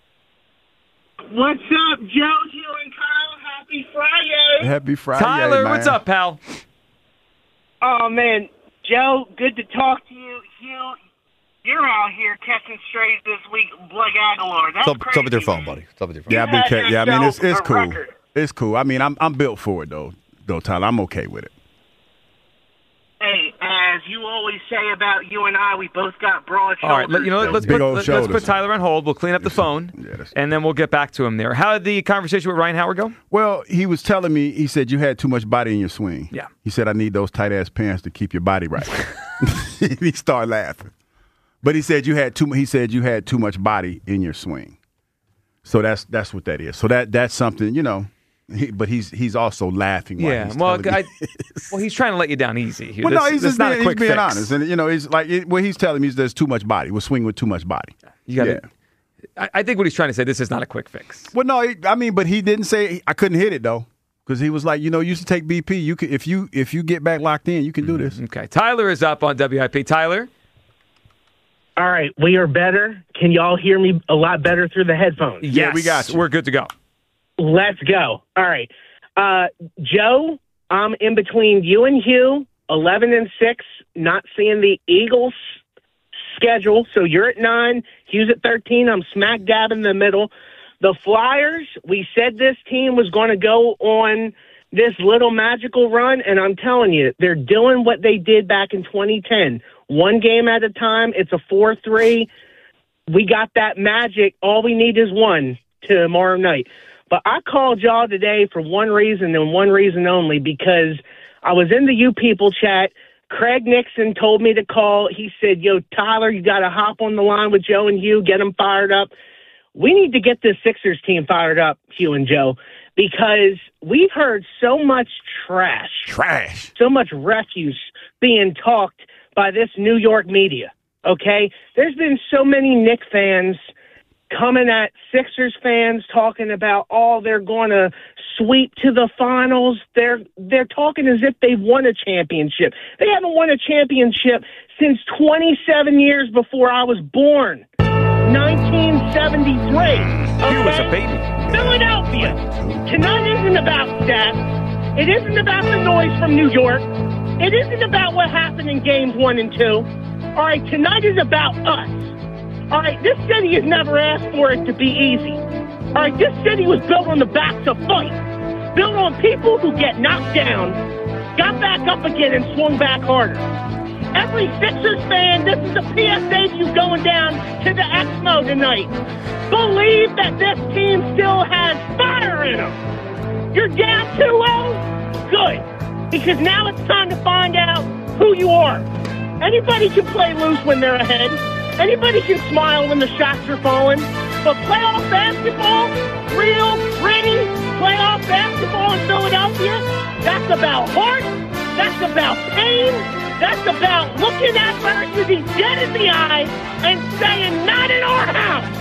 What's up, Joe, Hugh, and Kyle? Happy Friday. Happy Friday, Tyler, man. what's up, pal? Oh, man. Joe, good to talk to you. Hugh, you're out here catching strays this week, Blake Aguilar. That's What's up, what's up with your crazy, phone, man. buddy? What's up with your phone? Yeah, I've been. had Ca- yeah, I mean, it's it's yourself a cool. record. It's cool. I mean, I'm I'm built for it though, though, Tyler. I'm okay with it. Hey, as you always say about you and I, we both got broad shoulders. All right, let, you know, so- let's Big put, old let, let's put shoulders. Tyler on hold. We'll clean up the phone, Yeah, that's- and then we'll get back to him there. How did the conversation with Ryan Howard go? Well, he was telling me. He said you had too much body in your swing. Yeah. He said I need those tight ass pants to keep your body right. He started laughing, but he said you had too. He said you had too much body in your swing. So that's that's what that is. So that that's something, you know. He, but he's he's also laughing. While Yeah, he's well, telling me I, well, he's trying to let you down easy. Here. Well, this, no, he's this just not being, a quick he's being fix. honest, and you know, he's like it, what he's telling me is there's too much body. We're swinging with too much body. You got yeah. I, I think what he's trying to say, this is not a quick fix. Well, no, he, I mean, but he didn't say I couldn't hit it though, because he was like, you know, you should take B P. You could if you if you get back locked in, you can do this. Okay, Tyler is up on W I P. Tyler, All right, we are better. Can y'all hear me a lot better through the headphones? yes, we got you. We're good to go. Let's go. All right. Uh, Joe, I'm in between you and Hugh, eleven and six, not seeing the Eagles schedule. So you're at nine, Hugh's at thirteen. I'm smack dab in the middle. The Flyers, we said this team was going to go on this little magical run, and I'm telling you, they're doing what they did back in twenty ten. One game at a time. It's a four three. We got that magic. All we need is one tomorrow night. But I called y'all today for one reason and one reason only, because I was in the You People chat. Craig Nixon told me to call. He said, yo, Tyler, you got to hop on the line with Joe and Hugh, get them fired up. We need to get this Sixers team fired up, Hugh and Joe, because we've heard so much trash, Trash. so much refuse being talked by this New York media, okay? There's been so many Knicks fans coming at Sixers fans talking about, oh, they're going to sweep to the finals. They're they're talking as if they've won a championship. They haven't won a championship since twenty-seven years before I was born, nineteen seventy-three. He was a okay? baby. Philadelphia. Tonight isn't about stats. It isn't about the noise from New York. It isn't about what happened in games one and two. All right, tonight is about us. All right, this city has never asked for it to be easy. All right, this city was built on the backs of fight, built on people who get knocked down, got back up again, and swung back harder. Every Sixers fan, this is a P S A to you going down to the Exmo tonight. Believe that this team still has fire in them. You're down two oh? Good, because now it's time to find out who you are. Anybody can play loose when they're ahead. Anybody can smile when the shots are falling. But playoff basketball, real, gritty playoff basketball in Philadelphia, that's about heart, that's about pain, that's about looking adversity dead in the eye and saying, not in our house.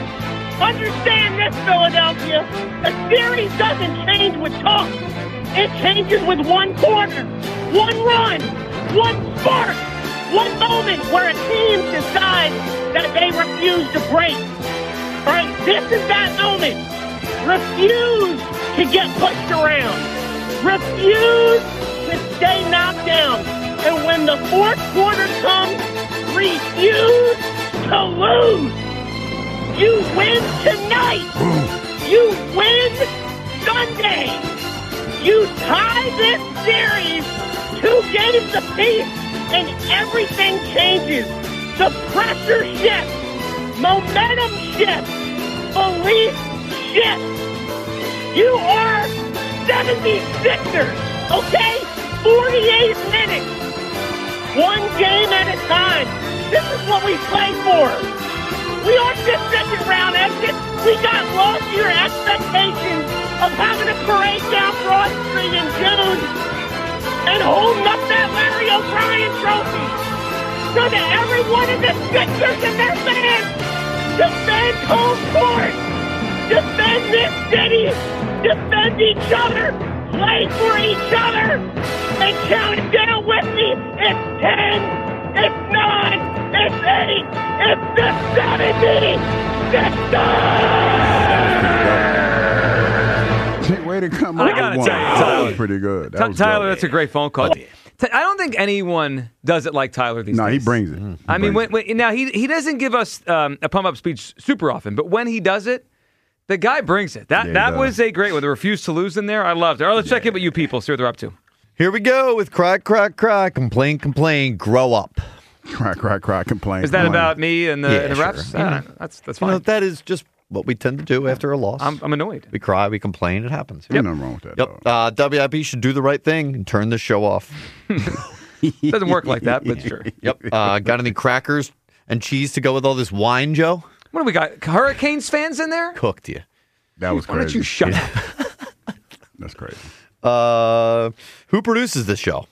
Understand this, Philadelphia. A series doesn't change with talk. It changes with one quarter, one run, one spark, one moment where a team decides that they refuse to break. All right, this is that moment. Refuse to get pushed around. Refuse to stay knocked down. And when the fourth quarter comes, refuse to lose. You win tonight. You win Sunday. You tie this series two games apiece, and everything changes. The pressure shifts. Momentum shifts. Belief shifts. You are seventy-sixers, okay? forty-eight minutes. One game at a time. This is what we play for. We aren't just second round exits. We got lost to your expectations of having a parade down Broad Street in June and holding up that Larry O'Brien trophy. So to every one of the Sixers and their fans, defend home court. Defend this city. Defend each other. Play for each other. And count it down with me. It's ten. It's nine. It's eight. It's the seventy. Sixers. Way to come I up gotta with tell one. you, That Tyler. was pretty good. That Ty- was Tyler, good. that's a great phone call. T- I don't think anyone does it like Tyler these No, days. he brings it. He I mean, brings when, when, now he he doesn't give us um, a pump up speech super often, but when he does it, the guy brings it. That Yeah, he that does. was a great one. The refuse to lose in there. I loved it. All right, let's check in with you people. See what they're up to. Here we go with crack, crack, crack. Complain, complain. Grow up. Crack, crack, crack. Complain. Is that complain. about me and the, Yeah, and the sure. refs? Yeah. Uh, that's that's You fine. know, that is just what we tend to do after a loss. I'm, I'm annoyed. We cry, we complain. It happens. Ain't nothing wrong with that. Yep. Uh, W I P should do the right thing and turn this show off. Doesn't work like that, but sure. Yep. Uh, got any crackers and cheese to go with all this wine, Joe? What do we got? Hurricanes fans in there? Cooked you. That was Why don't crazy. you shut up? That's crazy. Uh, who produces this show?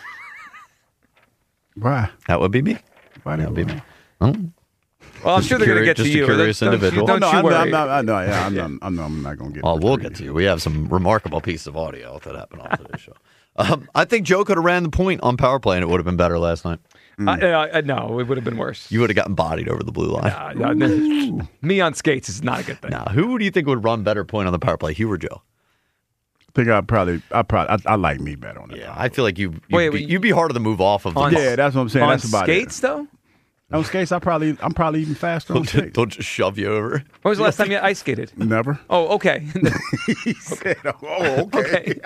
Why? That would be me. Why that would be me. Well, I'm Just sure a they're going to curi- get to just a you. curious Don't- don't you- individual. Don't no, you I'm, worry. I'm not. I'm not. Yeah, I'm, not, I'm, not, I'm not going to get. Oh, we'll get to you. We have some remarkable piece of audio that happened on today's show. Um, I think Joe could have ran the point on power play, and it would have been better last night. Uh, uh, no, it would have been worse. You would have gotten bodied over the blue line. Uh, no, this- me on skates is not a good thing. Now, who do you think would run better point on the power play, Hugh or Joe? I think I probably. I probably. I, I like me better on it. Yeah, I feel like you. You'd, Wait, be, wait, you'd be harder to move off of. The On- ball. Yeah, that's what I'm saying. On That's about skates, it. though? On skates, I probably. I'm probably even faster on Don't, skates. don't just shove you over. When was the last time you ice skated? Never. Oh, okay. He said, "Oh, okay."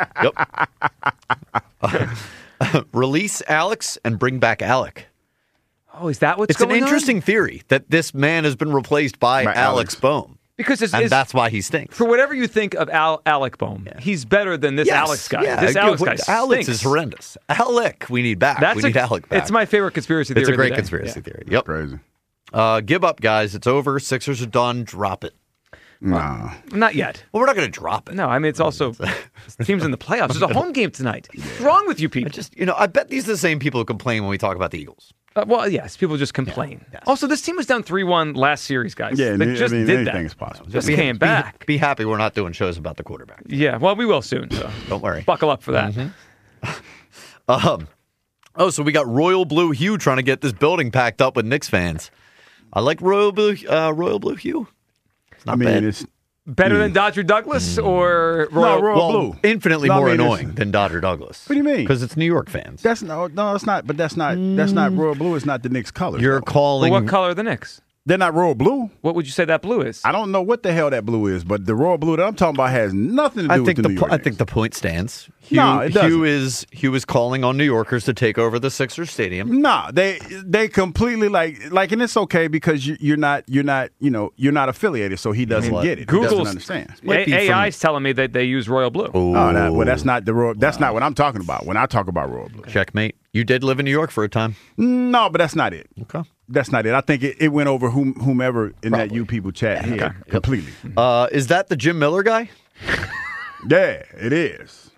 Okay. Yep. Release Alex and bring back Alec. Oh, is that what's It's an going on? interesting theory that this man has been replaced by, By Alex Alex. Bohm, Because it's, and it's- that's why he stinks. for whatever you think of Al, Alec Bohm, he's better than this Yes, Alex guy. yeah, This I- Alex guy Alex stinks. is horrendous. Alec, we need back. That's we a- need Alec back. It's my favorite conspiracy theory. It's a of the great day. conspiracy Yeah. theory. Yep. Crazy. Uh, give up, guys. It's over. Sixers are done. Drop it. Nah. Not yet. Well, we're not going to drop it. No, I mean it's also teams in the playoffs. There's a home game tonight. What's wrong with you people? I just, you know, I bet these are the same people who complain when we talk about the Eagles. Uh, well, yes, people just complain. yes. Also, this team was down three one last series, guys. Yeah, they I just mean, did anything that. is possible. Just be, came be- back. Be happy we're not doing shows about the quarterback. Yeah, well, we will soon. So Don't worry. buckle up for that. Um, oh, so we got Royal Blue Hue trying to get this building packed up with Knicks fans. I like Royal Blue, uh, Royal Blue Hue. It's not I mean, bad. it's Better than Dodger Douglas or Royal? No, Royal well, Blue. infinitely No, I more mean, it's- annoying than Dodger Douglas. What do you mean? Because it's New York fans. that's no, no, it's not. But that's not. That's not Royal Blue. It's not the Knicks colors. You're though. Well, calling. what color are the Knicks? They're not Royal Blue. What would you say that blue is? I don't know what the hell that blue is, but the Royal Blue that I'm talking about has nothing to do I with think the, the New po- York I Knicks. think the point stands. Hugh, No, it doesn't. Hugh is Hugh is calling on New Yorkers to take over the Sixers stadium. Nah, they they completely like like, and it's okay because you, you're not you're not you know you're not affiliated, so he doesn't what? get it. He Google's doesn't understand. Might be A- from- AI's telling me that they use royal blue. Oh, Oh, that, well, that's not the Royal. That's not what I'm talking about. When I talk about Royal Blue, checkmate. You did live in New York for a time. no, but that's not it. Okay. That's not it. I think it, it went over whom, whomever in that Probably. you people chat here Okay. completely. Uh, is that the Jim Miller guy? Yeah, it is.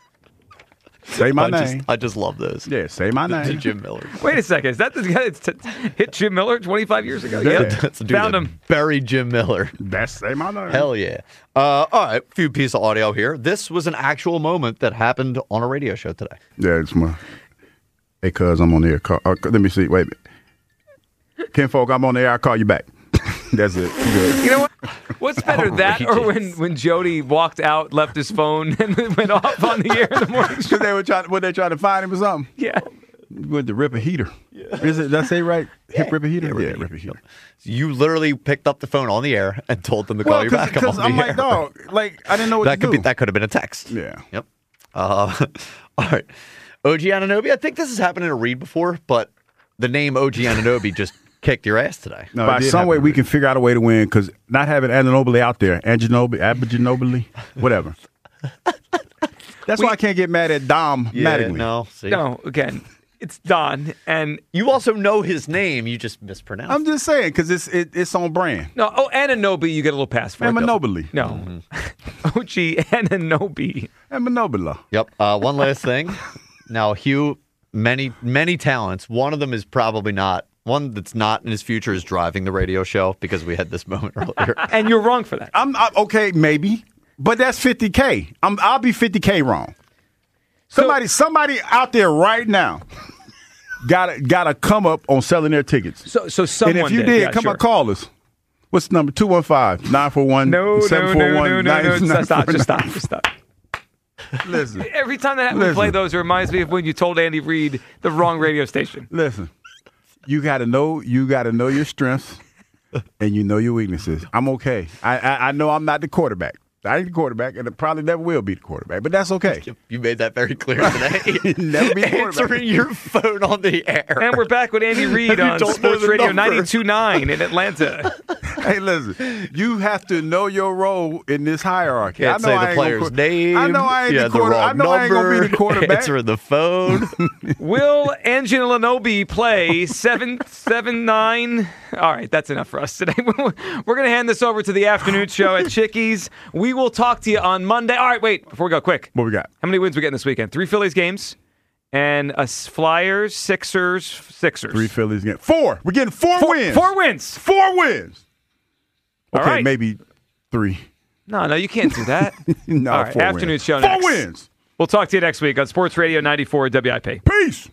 Say my I name. Just, I just love those. Yeah, say my The name. Jim Miller. Wait a second. Is that the guy that t- hit Jim Miller twenty-five years ago? Yeah. That's the dude Found that him. buried Jim Miller. That's say my name. Hell yeah. Uh, all right, few piece of audio here. This was an actual moment that happened on a radio show today. Yeah, it's my. Hey, cuz, I'm on the air. Call, uh, let me see. Wait a minute. Ken Folk, I'm on the air. I'll call you back. That's it. Good. You know what? What's better, that or when, when Jody walked out, left his phone, and went off on the air in the morning? Because they were trying, were they trying to find him or something? Yeah. With the rip a heater. Yeah. Is it? Did I say right? Hip rip a heater? Yeah, rip a heater. You literally picked up the phone on the air and told them to call Well, you cause, back. I'm on the I'm air. like, dog, like, I didn't know what that to could do. be that could have been a text. Yeah. Yep. Uh, all right. O G Anunoby. I think this has happened in a read before, but the name O G Anunoby just kicked your ass today. No, by some way, we can figure out a way to win because not having Anunoby out there, Anginobili, Abaginobili, whatever. That's We- why I can't get mad at Dom Yeah, Mattingly. no, see. No, again, it's Don, and You also know his name. You just mispronounced. I'm just saying because it's it, it's on brand. no. Oh, Ananobi, you get a little pass for it, though. Anunoby. No, O G Ananobi. Anunoby. Yep. Uh, one last thing. Now, Hugh, many many talents. One of them is probably not. One that's not in his future is driving the radio show because we had this moment earlier. And you're wrong for that. I'm, I'm okay, maybe, but that's fifty K. I'm I'll be fifty K wrong. Somebody somebody out there right now got got to come up on selling their tickets. So so someone and if you did, did, yeah, come sure. on, call us. What's the number? two one five, nine four one, No, no, seven no, four no, one, no, no, no. nine Just stop, four just nine. stop, just stop. Listen, Every time that happens, we Listen. play those, it reminds me of when you told Andy Reid the wrong radio station. listen. You got to know. You got to know your strengths, and you know your weaknesses. I'm okay. I, I I know I'm not the quarterback. I ain't the quarterback, and I probably never will be the quarterback. But that's okay. You made that very clear today. Never be the quarterback. Answering your phone on the air. And we're back with Andy Reid You on don't know Sports the Radio number. ninety-two point nine in Atlanta. Hey, listen. You have to know your role in this hierarchy. Can't I know say I the ain't player's gonna, name. I know I ain't you the had the quarter. wrong I know I ain't gonna be number. the quarterback. Answering the phone. Will Angelinobi play seven seven nine? All right, that's enough for us today. We're going to hand this over to the afternoon show at Chickies. We will talk to you on Monday. All right, wait, before we go, quick. What we got? How many wins we getting this weekend? Three Phillies games and a s- Flyers, Sixers, Sixers. Three Phillies again. Four. We're getting four, Four- wins. Four wins. Four wins. All Okay, right. maybe three. No, no, you can't do that. No, All right, four afternoon wins. show Four next. wins. We'll talk to you next week on Sports Radio ninety-four W I P. Peace.